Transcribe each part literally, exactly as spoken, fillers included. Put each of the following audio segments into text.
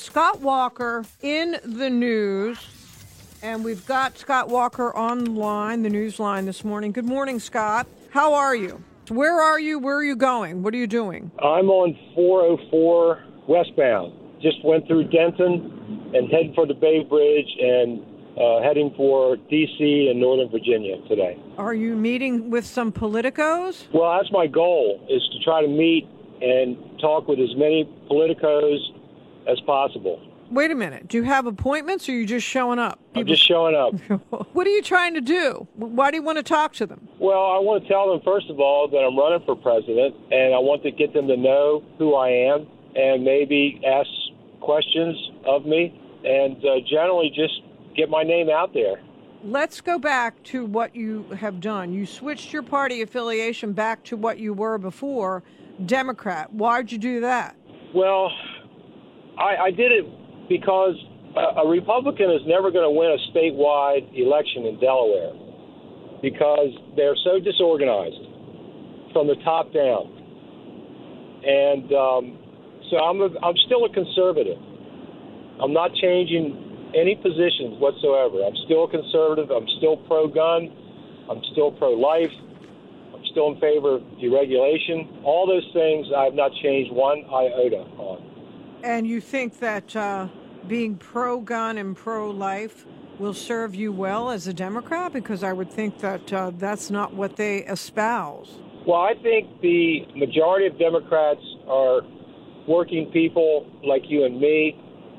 Scott Walker in the news, and we've got Scott Walker online, the news line this morning. Good morning, Scott. How are you? Where are you? Where are you going? What are you doing? I'm on four oh four westbound. Just went through Denton and heading for the Bay Bridge and uh, heading for D C and Northern Virginia today. Are you meeting with some politicos? Well, that's my goal, is to try to meet and talk with as many politicos as possible. Wait a minute. Do you have appointments or are you just showing up? People... I'm just showing up. What are you trying to do? Why do you want to talk to them? Well, I want to tell them, first of all, that I'm running for president, and I want to get them to know who I am and maybe ask questions of me and uh, generally just get my name out there. Let's go back to what you have done. You switched your party affiliation back to what you were before, Democrat. Why'd you do that? Well, I, I did it because a, a Republican is never going to win a statewide election in Delaware because they're so disorganized from the top down. And um, so I'm, a, I'm still a conservative. I'm not changing any positions whatsoever. I'm still a conservative. I'm still pro-gun. I'm still pro-life. I'm still in favor of deregulation. All those things I have not changed one iota on. And you think that uh, being pro-gun and pro-life will serve you well as a Democrat? Because I would think that uh, that's not what they espouse. Well, I think the majority of Democrats are working people like you and me.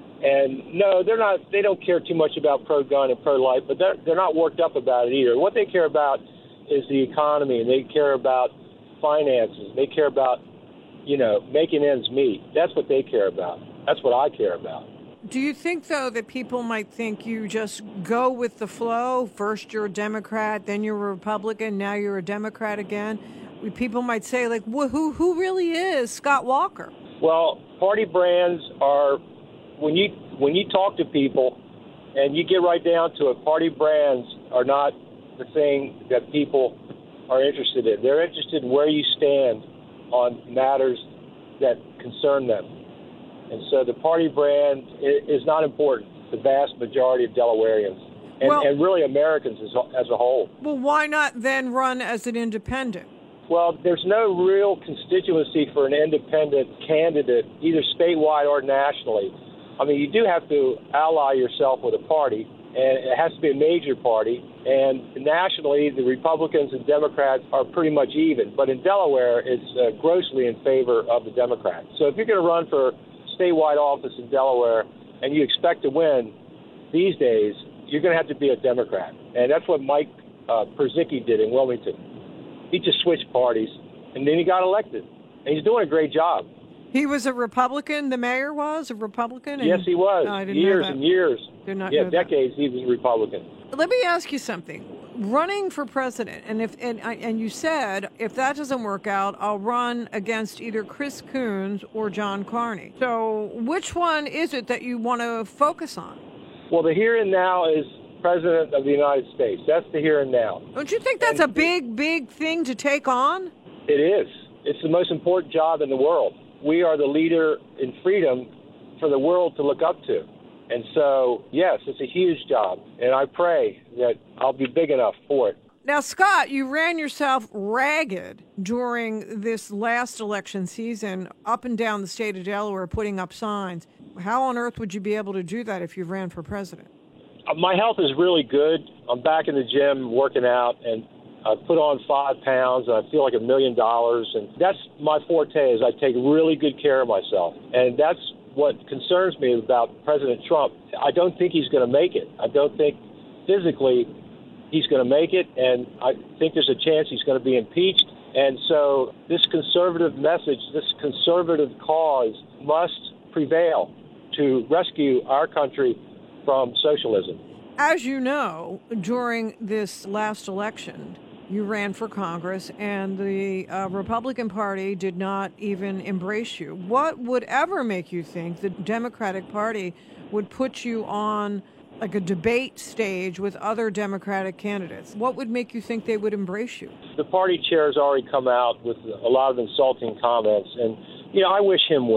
And no, they're not. They don't care too much about pro-gun and pro-life, but they're, they're not worked up about it either. What they care about is the economy, and they care about finances. They care about, you know, making ends meet. That's what they care about. That's what I care about. Do you think, though, that people might think you just go with the flow? First you're a Democrat, then you're a Republican, now you're a Democrat again? People might say, like, who who really is Scott Walker? Well, party brands are, when you when you talk to people and you get right down to it, party brands are not the thing that people are interested in. They're interested in where you stand on matters that concern them. And so the party brand is not important to the vast majority of Delawareans and, well, and really Americans as, as a whole. Well, why not then run as an independent? Well, there's no real constituency for an independent candidate, either statewide or nationally. I mean, you do have to ally yourself with a party, and it has to be a major party. And nationally, the Republicans and Democrats are pretty much even. But in Delaware, it's uh, grossly in favor of the Democrats. So if you're going to run for statewide office in Delaware and you expect to win these days, you're going to have to be a Democrat. And that's what Mike uh, Perzicki did in Wilmington. He just switched parties, and then he got elected. And he's doing a great job. He was a Republican? The mayor was a Republican? And... Yes, he was. No, I didn't years know that. and years. Did not yeah, know decades that. He was a Republican. Let me ask you something. Running for president, and if and, and you said, if that doesn't work out, I'll run against either Chris Coons or John Carney. So which one is it that you want to focus on? Well, the here and now is President of the United States. That's the here and now. Don't you think that's and a big, big thing to take on? It is. It's the most important job in the world. We are the leader in freedom for the world to look up to. And so, yes, it's a huge job. And I pray that I'll be big enough for it. Now, Scott, you ran yourself ragged during this last election season up and down the state of Delaware putting up signs. How on earth would you be able to do that if you ran for president? My health is really good. I'm back in the gym working out, and I put on five pounds, and I feel like a million dollars. And that's my forte, is I take really good care of myself. And that's what concerns me about President Trump. I don't think he's going to make it. I don't think physically he's going to make it, and I think there's a chance he's going to be impeached. And so this conservative message, this conservative cause must prevail to rescue our country from socialism. As you know, during this last election, you ran for Congress, and the uh, Republican Party did not even embrace you. What would ever make you think the Democratic Party would put you on like a debate stage with other Democratic candidates? What would make you think they would embrace you? The party chair has already come out with a lot of insulting comments, and, you know, I wish him well.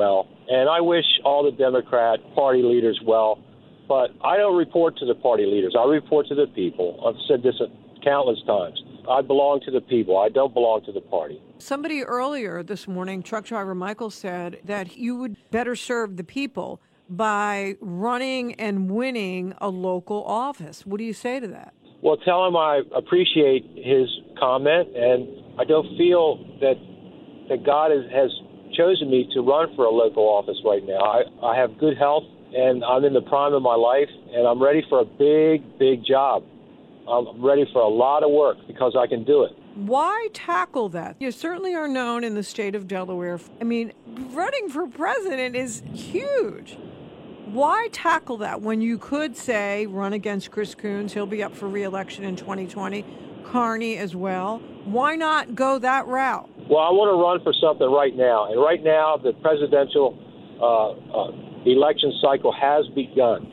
And I wish all the Democrat Party leaders well, but I don't report to the party leaders. I report to the people. I've said this countless times. I belong to the people. I don't belong to the party. Somebody earlier this morning, truck driver Michael, said that you would better serve the people by running and winning a local office. What do you say to that? Well, tell him I appreciate his comment, and I don't feel that that God has, has chosen me to run for a local office right now. I, I have good health, and I'm in the prime of my life, and I'm ready for a big, big job. I'm ready for a lot of work because I can do it. Why tackle that? You certainly are known in the state of Delaware. I mean, running for president is huge. Why tackle that when you could say run against Chris Coons? He'll be up for re-election in twenty twenty. Carney as well. Why not go that route? Well, I want to run for something right now. And right now, the presidential uh, uh, election cycle has begun.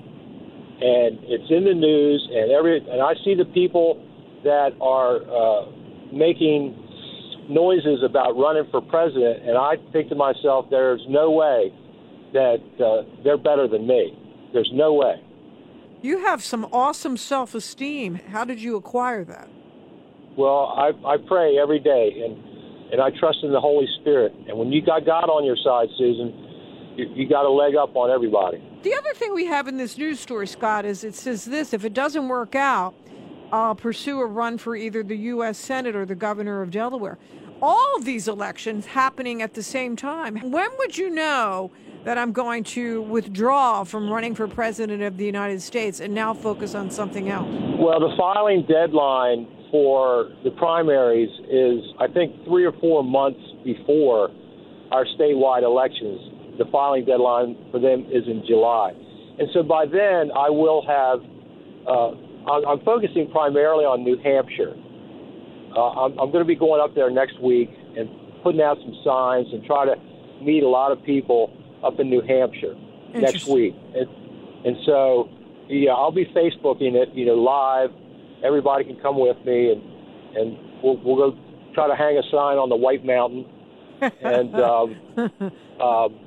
And it's in the news, and every and I see the people that are uh, making noises about running for president, and I think to myself, there's no way that uh, they're better than me. There's no way. You have some awesome self-esteem. How did you acquire that? Well, I, I pray every day, and, and I trust in the Holy Spirit. And when you got God on your side, Susan, you, you got a leg up on everybody. The other thing we have in this news story, Scott, is it says this: if it doesn't work out, I'll pursue a run for either the U S Senate or the governor of Delaware. All of these elections happening at the same time. When would you know that I'm going to withdraw from running for president of the United States and now focus on something else? Well, the filing deadline for the primaries is, I think, three or four months before our statewide elections. The filing deadline for them is in July. And so by then, I will have, uh, I'm, I'm focusing primarily on New Hampshire. Uh, I'm, I'm going to be going up there next week and putting out some signs and try to meet a lot of people up in New Hampshire next week. And, and so, yeah, I'll be Facebooking it, you know, live. Everybody can come with me, and, and we'll, we'll go try to hang a sign on the White Mountain. And um, um,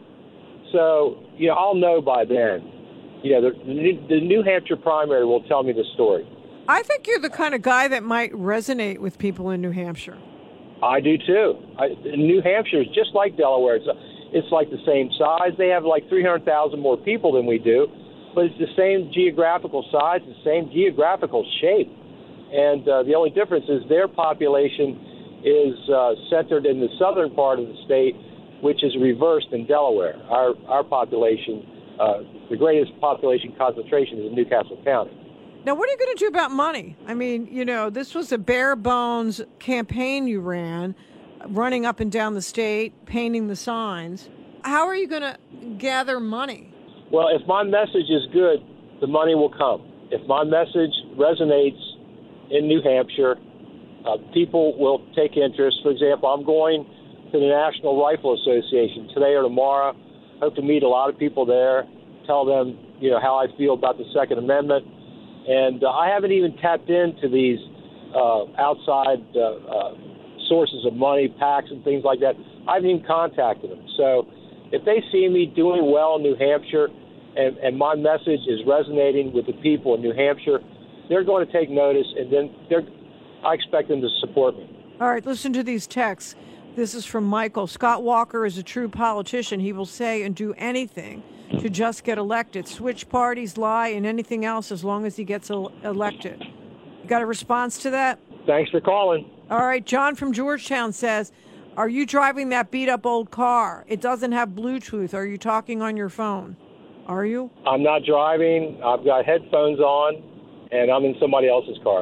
so, you know, I'll know by then. You know, the, the New Hampshire primary will tell me the story. I think you're the kind of guy that might resonate with people in New Hampshire. I do, too. I, New Hampshire is just like Delaware. It's, a, it's like the same size. They have like three hundred thousand more people than we do, but it's the same geographical size, the same geographical shape. And uh, the only difference is their population is uh, centered in the southern part of the state, which is reversed in Delaware. Our, our population, uh, the greatest population concentration is in Newcastle County. Now, what are you going to do about money? I mean, you know, this was a bare bones campaign you ran, running up and down the state, painting the signs. How are you going to gather money? Well, if my message is good, the money will come. If my message resonates in New Hampshire, uh, people will take interest. For example, I'm going to the National Rifle Association today or tomorrow. I hope to meet a lot of people there, tell them, you know, how I feel about the Second Amendment. And uh, I haven't even tapped into these uh, outside uh, uh, sources of money, PACs and things like that. I haven't even contacted them. So if they see me doing well in New Hampshire and, and my message is resonating with the people in New Hampshire, they're going to take notice, and then they're, I expect them to support me. All right, listen to these texts. This is from Michael. Scott Walker is a true politician. He will say and do anything to just get elected. Switch parties, lie, and anything else as long as he gets el- elected. You got a response to that? Thanks for calling. All right, John from Georgetown says, are you driving that beat-up old car? It doesn't have Bluetooth. Are you talking on your phone? Are you? I'm not driving. I've got headphones on, and I'm in somebody else's car.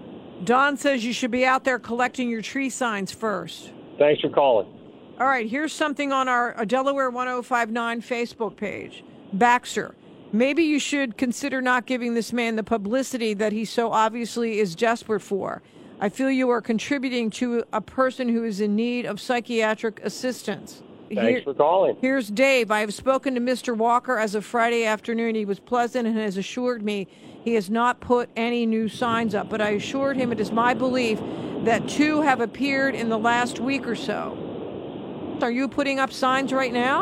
Don says you should be out there collecting your tree signs first. Thanks for calling. All right, here's something on our uh, Delaware one oh five nine Facebook page. Baxter, maybe you should consider not giving this man the publicity that he so obviously is desperate for. I feel you are contributing to a person who is in need of psychiatric assistance. Thanks Here, for calling. Here's Dave. I have spoken to Mister Walker as of Friday afternoon. He was pleasant and has assured me he has not put any new signs up, but I assured him it is my belief that two have appeared in the last week or so. Are you putting up signs right now?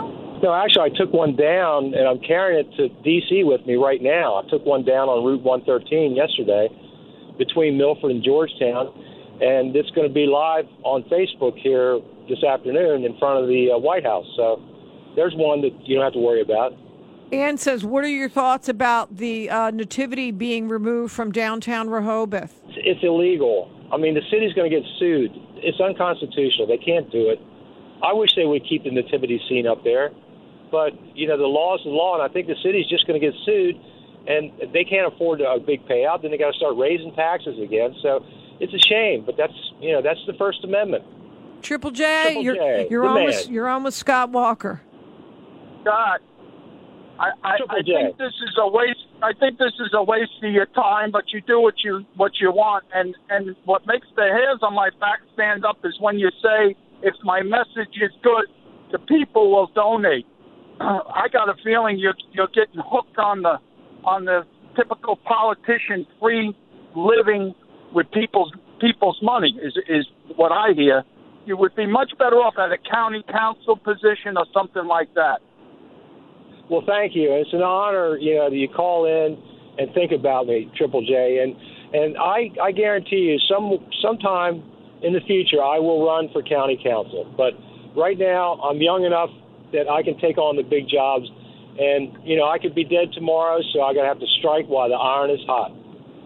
No, actually, I took one down, and I'm carrying it to D C with me right now. I took one down on Route one thirteen yesterday between Milford and Georgetown, and it's going to be live on Facebook here this afternoon in front of the uh, White House. So there's one that you don't have to worry about. Ann says, what are your thoughts about the uh, nativity being removed from downtown Rehoboth? It's, it's illegal. I mean, the city's going to get sued. It's unconstitutional. They can't do it. I wish they would keep the nativity scene up there. But, you know, the law is the law, and I think the city's just going to get sued, and they can't afford a big payout. Then they got to start raising taxes again. So it's a shame, but that's, you know, that's the First Amendment. Triple J, Triple you're, J, you're, the on man. with, you're on with Scott Walker. Scott, I, I, I think this is a waste. I think this is a waste of your time, but you do what you what you want, and and what makes the hairs on my back stand up is when you say, if my message is good, the people will donate. I got a feeling you're you're getting hooked on the on the typical politician free living with people's people's money is is what I hear. You would be much better off at a county council position or something like that. Well, thank you. It's an honor, you know, that you call in and think about me, Triple J, and and I I guarantee you, some sometime in the future I will run for county council. But right now I'm young enough that I can take on the big jobs, and you know I could be dead tomorrow, so I gotta have to strike while the iron is hot.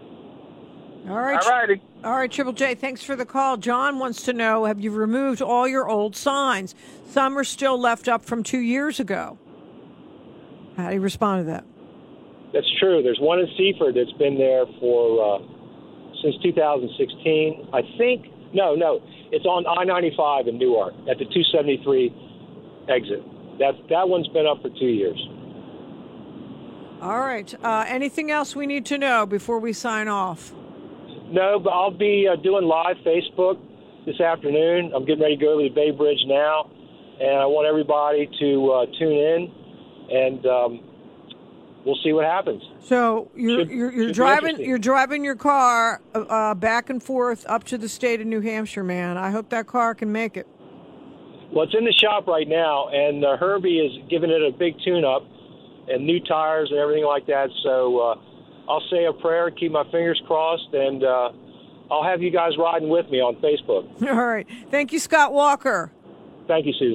All right, all righty. All right, Triple J, thanks for the call. John wants to know, have you removed all your old signs? Some are still left up from two years ago. How do you respond to that? That's true. There's one in Seaford that's been there for uh, since two thousand sixteen. I think no, no, it's on I ninety-five in Newark at the two seventy-three exit. That that one's been up for two years. All right. Uh, anything else we need to know before we sign off? No, but I'll be uh, doing live Facebook this afternoon. I'm getting ready to go to the Bay Bridge now, and I want everybody to uh, tune in, and um, we'll see what happens. So you're Should- you're, you're should be driving interesting. you're driving your car uh, back and forth up to the state of New Hampshire, man. I hope that car can make it. Well, it's in the shop right now, and uh, Herbie is giving it a big tune-up and new tires and everything like that. So uh, I'll say a prayer, keep my fingers crossed, and uh, I'll have you guys riding with me on Facebook. All right. Thank you, Scott Walker. Thank you, Susan.